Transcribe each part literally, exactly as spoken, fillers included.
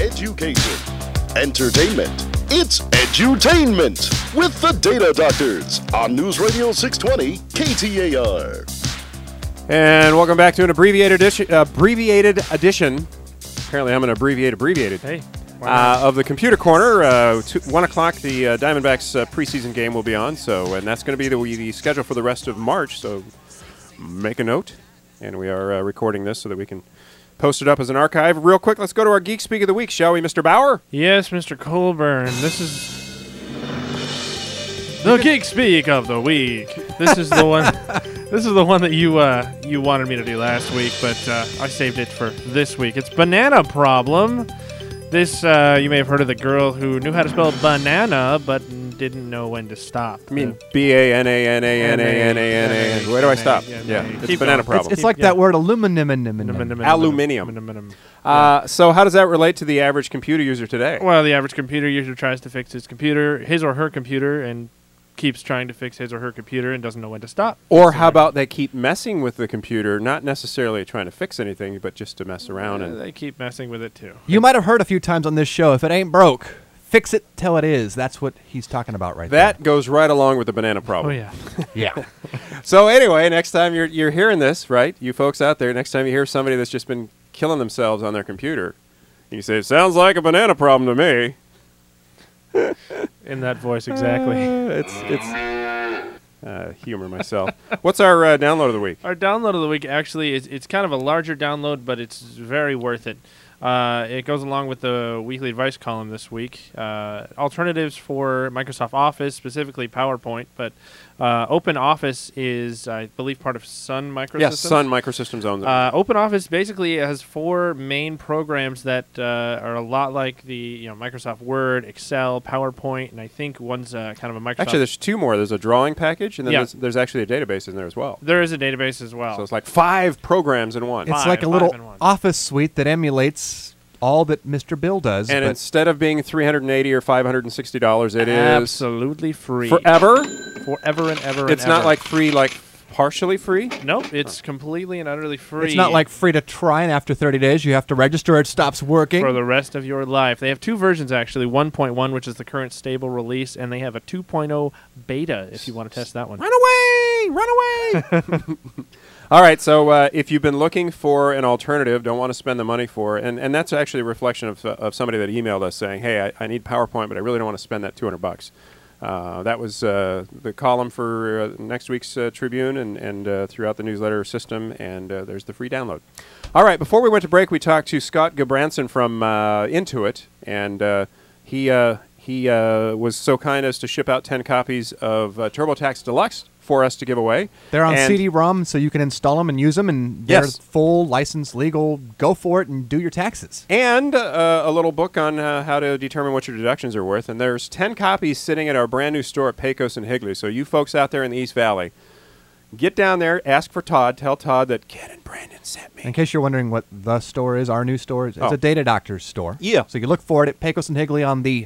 education. Entertainment. It's edutainment with the Data Doctors on News Radio six twenty K T A R. And welcome back to an abbreviated edition. Abbreviated edition. Apparently, I'm an abbreviated abbreviated. Hey. Uh, of the Computer Corner. Uh, two, one o'clock, the uh, Diamondbacks uh, preseason game will be on. So, and that's going to be the, the schedule for the rest of March. So, make a note. And we are uh, recording this so that we can post it up as an archive. Real quick, let's go to our Geek Speak of the Week, shall we, Mister Bauer? Yes, Mister Colburn. This is the Geek Speak of the Week. This is the one. This is the one that you uh, you wanted me to do last week, but uh, I saved it for this week. It's Banana Problem. This, uh, you may have heard of the girl who knew how to spell banana, but didn't know when to stop. I mean, B A N A N A N A N A N A. Where do I stop? Yeah, it's Banana Problem. It's like that word aluminum. Aluminium. Uh, so how does that relate to the average computer user today? Well, the average computer user tries to fix his computer, his or her computer, and keeps trying to fix his or her computer and doesn't know when to stop. Or how about they keep messing with the computer, not necessarily trying to fix anything, but just to mess around. Uh, and they keep messing with it, too. You might have heard a few times on this show, if it ain't broke, fix it till it is. That's what he's talking about right that there. goes right along with the banana problem. Oh, yeah. Yeah. So anyway, next time you're, you're hearing this, right, you folks out there, next time you hear somebody that's just been killing themselves on their computer, you say, it sounds like a banana problem to me. In that voice, exactly. Uh, it's it's uh, humor myself. What's our uh, download of the week? Our download of the week actually is it's kind of a larger download, but it's very worth it. Uh, it goes along with the weekly advice column this week. Uh, alternatives for Microsoft Office, specifically PowerPoint, but uh, Open Office is, I believe, part of Sun Microsystems. Yes, Sun Microsystems owns it. Uh, Open Office basically has four main programs that uh, are a lot like the you know Microsoft Word, Excel, PowerPoint, and I think one's uh, kind of a Microsoft. Actually, there's two more. There's a drawing package, and then Yeah. there's, there's actually a database in there as well. There is a database as well. So it's like five programs in one. It's Five, like a five little in one. office suite that emulates all that Mister Bill does. And but instead of being three hundred eighty dollars or five hundred sixty dollars, it is absolutely free. forever. Forever and ever It's and not ever. like free, like partially free. Nope, it's completely and utterly free. it's not like free to try, and after thirty days you have to register or it stops working. for the rest of your life. They have two versions, actually. one point one, which is the current stable release, and they have a two point oh beta if you want to test that one. Run away! Run away! All right, so uh, if you've been looking for an alternative, don't want to spend the money for it, and, and that's actually a reflection of, uh, of somebody that emailed us saying, hey, I, I need PowerPoint, but I really don't want to spend that two hundred bucks. Uh, that was uh, the column for uh, next week's uh, Tribune and, and uh, throughout the newsletter system, and uh, there's the free download. All right, before we went to break, we talked to Scott Gabranson from uh, Intuit, and uh, he uh, he uh, was so kind as to ship out ten copies of uh, TurboTax Deluxe for us to give away. They're on And C D ROM, so you can install them and use them, and they're Yes. full, licensed, legal. Go for it and do your taxes. And uh, a little book on uh, how to determine what your deductions are worth. And there's ten copies sitting at our brand new store at Pecos and Higley. So you folks out there in the East Valley, get down there, ask for Todd, tell Todd that Ken and Brandon sent me. In case you're wondering what the store is, our new store is it's Oh. a Data Doctors store. Yeah. So you look for it at Pecos and Higley on the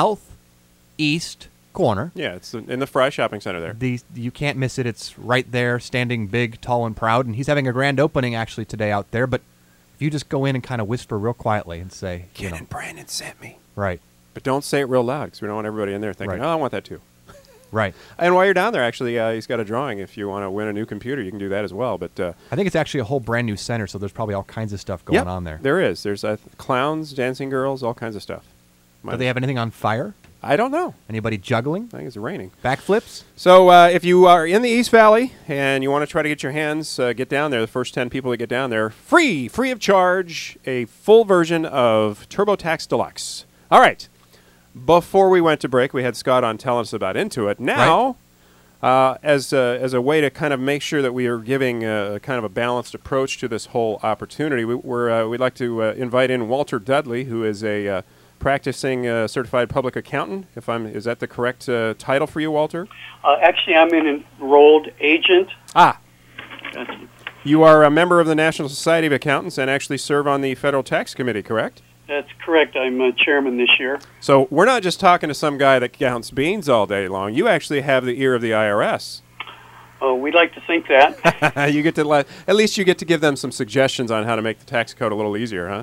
southeast corner. Yeah, it's in the Fry Shopping Center there. The, you can't miss it. It's right there, standing big, tall, and proud. And he's having a grand opening actually today out there. But if you just go in and kind of whisper real quietly and say, Ken you know, and Brandon sent me. right, But don't say it real loud because we don't want everybody in there thinking, Right. oh, I want that too. right. And while you're down there, actually, uh, he's got a drawing. If you want to win a new computer, you can do that as well. But uh, I think it's actually a whole brand new center, so there's probably all kinds of stuff going yep, on there. There is. There's uh, clowns, dancing girls, all kinds of stuff. Do they have anything on fire? I don't know. Anybody juggling? I think it's raining. Backflips? So uh, if you are in the East Valley and you want to try to get your hands, uh, get down there, the first ten people that get down there, free, free of charge, a full version of TurboTax Deluxe. All right. Before we went to break, we had Scott on telling us about Intuit. Now, uh, as, uh, as a way to kind of make sure that we are giving a, kind of a balanced approach to this whole opportunity, we, we're, uh, we'd like to uh, invite in Walter Dudley, who is a uh, practicing uh, certified public accountant. If I'm, is that the correct uh, title for you, Walter? Uh, actually, I'm an enrolled agent. Ah, That's, you are a member of the National Society of Accountants and actually serve on the Federal Tax Committee, correct? that's correct. I'm uh, chairman this year. So we're not just talking to some guy that counts beans all day long. You actually have the ear of the I R S. Uh, we'd like to think that. You get to let, at least you get to give them some suggestions on how to make the tax code a little easier, huh?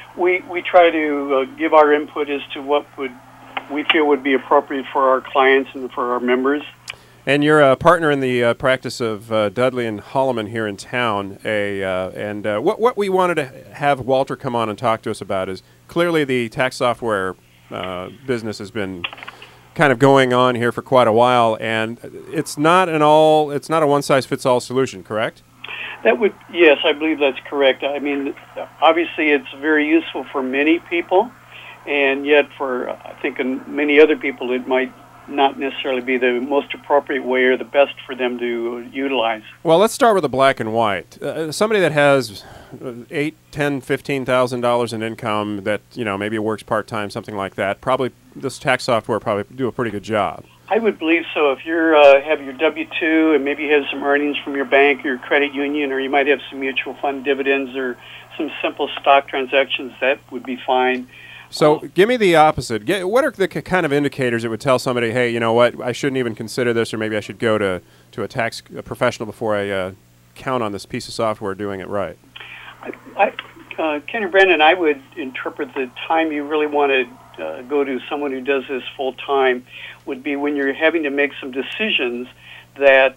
we we try to uh, give our input as to what would we feel would be appropriate for our clients and for our members. And you're a partner in the uh, practice of uh, Dudley and Holloman here in town. A uh, and uh, what what we wanted to have Walter come on and talk to us about is clearly the tax software uh, business has been kind of going on here for quite a while, and it's not an all it's not a one size fits all solution, correct? That would yes, I believe that's correct. I mean, obviously, it's very useful for many people, and yet for I think in many other people, it might not necessarily be the most appropriate way or the best for them to utilize. Well, let's start with the black and white. Uh, somebody that has eight, ten, fifteen thousand dollars in income that you know maybe works part time, something like that. Probably this tax software probably do a pretty good job. I would believe so. If you uh, have your W two and maybe you have some earnings from your bank or your credit union, or you might have some mutual fund dividends or some simple stock transactions, that would be fine. So give me the opposite. Get, what are the k- kind of indicators that would tell somebody, hey, you know what, I shouldn't even consider this, or maybe I should go to, to a tax a professional before I uh, count on this piece of software doing it right? I, I, uh, Ken and Brandon, I would interpret the time you really want to uh, go to someone who does this full time would be when you're having to make some decisions that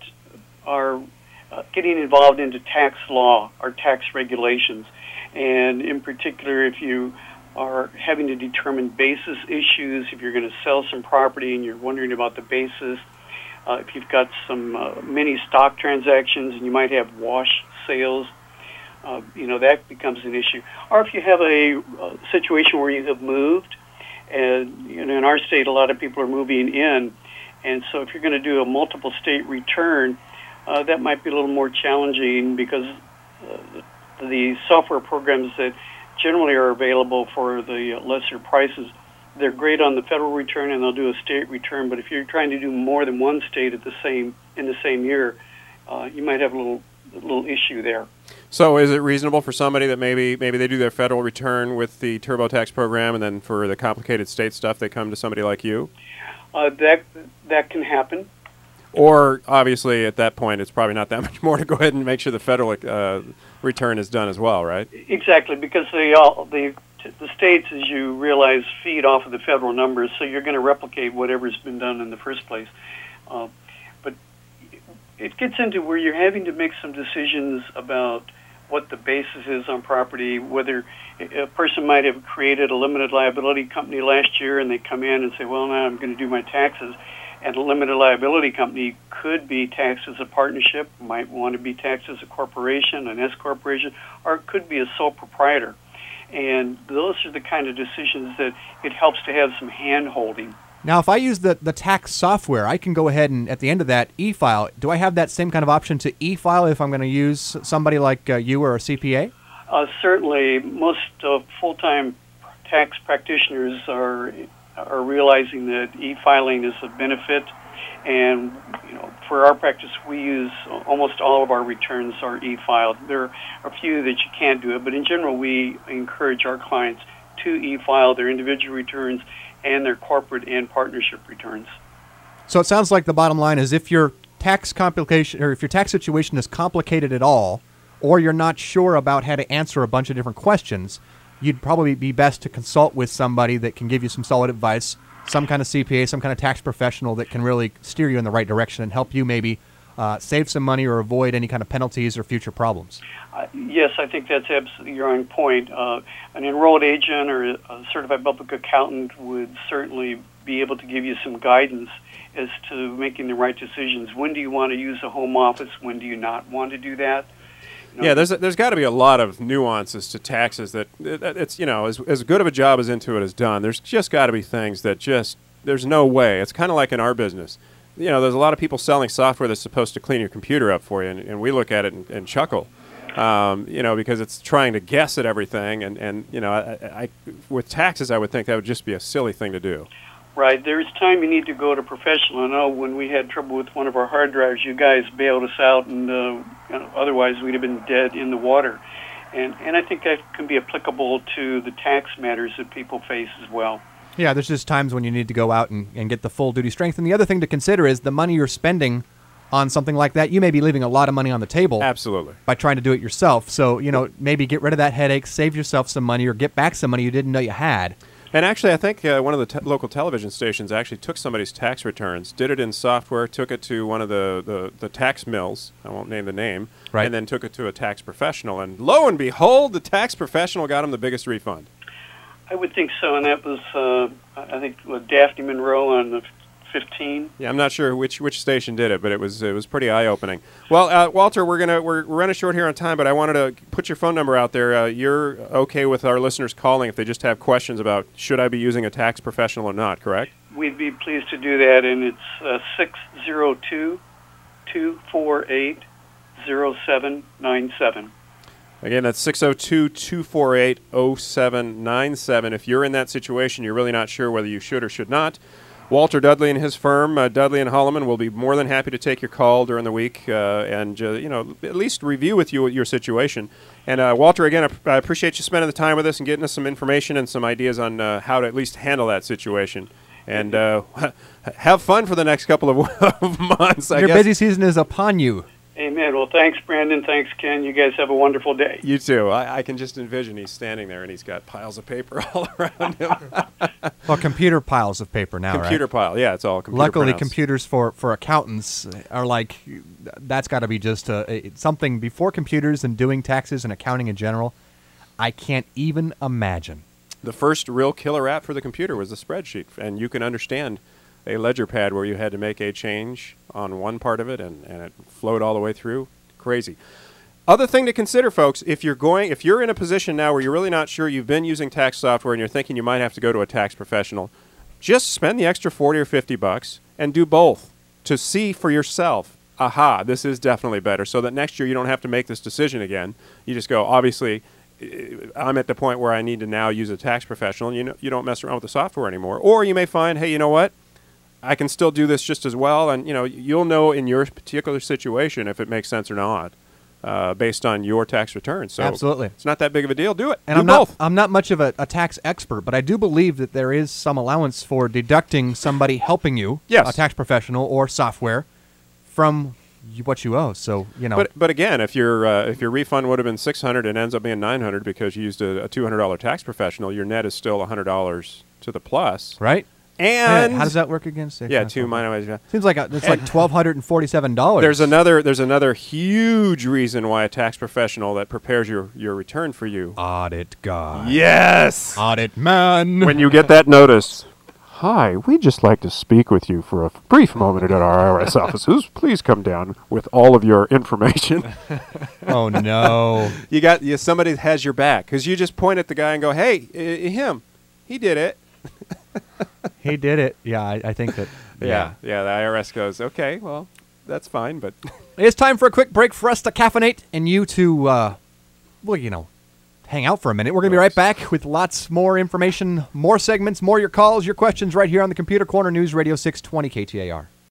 are uh, getting involved into tax law or tax regulations. And in particular, if you are having to determine basis issues, if you're going to sell some property and you're wondering about the basis, uh, if you've got some uh, mini stock transactions and you might have wash sales, uh, you know, that becomes an issue. Or if you have a uh, situation where you have moved, and you know, in our state, a lot of people are moving in, and so if you're going to do a multiple state return, uh, that might be a little more challenging because uh, the software programs that generally are available for the lesser prices, they're great on the federal return and they'll do a state return. But if you're trying to do more than one state at the same in the same year, uh, you might have a little a little issue there. So is it reasonable for somebody that maybe maybe they do their federal return with the TurboTax program, and then for the complicated state stuff, they come to somebody like you? Uh, that that can happen. Or obviously at that point, it's probably not that much more to go ahead and make sure the federal uh, return is done as well, right? Exactly, because they all the the states, as you realize, feed off of the federal numbers, so you're going to replicate whatever's been done in the first place. Uh, but it gets into where you're having to make some decisions about what the basis is on property, whether a person might have created a limited liability company last year and they come in and say, well, now I'm going to do my taxes. And a limited liability company could be taxed as a partnership, might want to be taxed as a corporation, an S corporation, or it could be a sole proprietor. And those are the kind of decisions that it helps to have some hand-holding. Now, if I use the, the tax software, I can go ahead and, at the end of that, e-file. Do I have that same kind of option to e-file if I'm going to use somebody like uh, you or a C P A? Uh, certainly, most uh, full-time tax practitioners are are realizing that e-filing is a benefit, and you know, for our practice, we use almost all of our returns are e-filed. There are a few that you can't do it, but in general, we encourage our clients to e-file their individual returns and their corporate and partnership returns. So it sounds like the bottom line is if your tax complication or if your tax situation is complicated at all, or you're not sure about how to answer a bunch of different questions, you'd probably be best to consult with somebody that can give you some solid advice, some kind of C P A, some kind of tax professional that can really steer you in the right direction and help you maybe uh, save some money or avoid any kind of penalties or future problems. Uh, yes, I think that's absolutely your own point. Uh, an enrolled agent or a certified public accountant would certainly be able to give you some guidance as to making the right decisions. When do you want to use a home office? When do you not want to do that? You know, yeah, there's a, there's got to be a lot of nuances to taxes that it, it's you know as as good of a job as Intuit has done. There's just got to be things that just there's no way. It's kind of like in our business. You know, there's a lot of people selling software that's supposed to clean your computer up for you, and, and we look at it and, and chuckle. Um, you know, because it's trying to guess at everything, and, and you know, I, I, with taxes, I would think that would just be a silly thing to do. Right. There's time you need to go to professional. I know when we had trouble with one of our hard drives, you guys bailed us out, and uh, you know, otherwise we'd have been dead in the water. And and I think that can be applicable to the tax matters that people face as well. Yeah, there's just times when you need to go out and, and get the full duty strength. And the other thing to consider is the money you're spending on something like that, you may be leaving a lot of money on the table. Absolutely. By trying to do it yourself. So, you know, maybe get rid of that headache, save yourself some money, or get back some money you didn't know you had. And actually, I think uh, one of the te- local television stations actually took somebody's tax returns, did it in software, took it to one of the, the, the tax mills, I won't name the name, right. and then took it to a tax professional. And lo and behold, the tax professional got him the biggest refund. I would think so, and that was, uh, I think, with Daphne Monroe on the fifteen. Yeah, I'm not sure which which station did it, but it was it was pretty eye-opening. Well, uh, Walter, we're gonna we're, we're running short here on time, but I wanted to put your phone number out there. Uh, you're okay with our listeners calling if they just have questions about should I be using a tax professional or not? Correct? We'd be pleased to do that, and it's uh, six zero two, two four eight, zero seven nine seven. Again, that's six zero two, two four eight, zero seven nine seven. If you're in that situation, you're really not sure whether you should or should not. Walter Dudley and his firm, uh, Dudley and Holloman, will be more than happy to take your call during the week uh, and, uh, you know, at least review with you your situation. And, uh, Walter, again, I, I appreciate you spending the time with us and getting us some information and some ideas on uh, how to at least handle that situation. And uh, have fun for the next couple of, of months, I Your guess. busy season is upon you. Amen. Well, thanks, Brandon. Thanks, Ken. You guys have a wonderful day. You too. I, I can just envision he's standing there and he's got piles of paper all around him. Well, computer piles of paper now, Computer right? pile. Yeah, it's all computer Luckily, pronounced. computers for, for accountants are like, that's got to be just a, a, something before computers and doing taxes and accounting in general. I can't even imagine. The first real killer app for the computer was the spreadsheet, and you can understand a ledger pad where you had to make a change on one part of it and, and it flowed all the way through. Crazy. Other thing to consider, folks, if you're going, if you're in a position now where you're really not sure, you've been using tax software and you're thinking you might have to go to a tax professional, just spend the extra forty or fifty bucks and do both to see for yourself, aha, this is definitely better, so that next year you don't have to make this decision again. You just go, obviously, I'm at the point where I need to now use a tax professional, and you know, you don't mess around with the software anymore. Or you may find, hey, you know what? I can still do this just as well, and you know, you'll know in your particular situation if it makes sense or not, uh, based on your tax return. So absolutely, it's not that big of a deal. Do it. And do I'm both. not I'm not much of a, a tax expert, but I do believe that there is some allowance for deducting somebody helping you, yes. a tax professional or software, from you, what you owe. So you know. But but again, if your uh, if your refund would have been six hundred and ends up being nine hundred because you used a, a two hundred dollar tax professional, your net is still a hundred dollars to the plus, right? And yeah, how does that work again? Say yeah, two minus. Yeah. Seems like a, it's like twelve hundred and forty-seven dollars. There's another. There's another huge reason why a tax professional that prepares your, your return for you. Audit guy. Yes. Audit man. When you get that notice, hi, we'd just like to speak with you for a brief moment at our I R S offices. Please come down with all of your information. Oh no. You got you, somebody has your back because you just point at the guy and go, hey, I- him, he did it. He did it. Yeah, I, I think that. Yeah. yeah, yeah. The I R S goes, okay, well, that's fine, but it's time for a quick break for us to caffeinate and you to, uh, well, you know, hang out for a minute. We're going to be right back with lots more information, more segments, more your calls, your questions right here on the Computer Corner News Radio six twenty K T A R.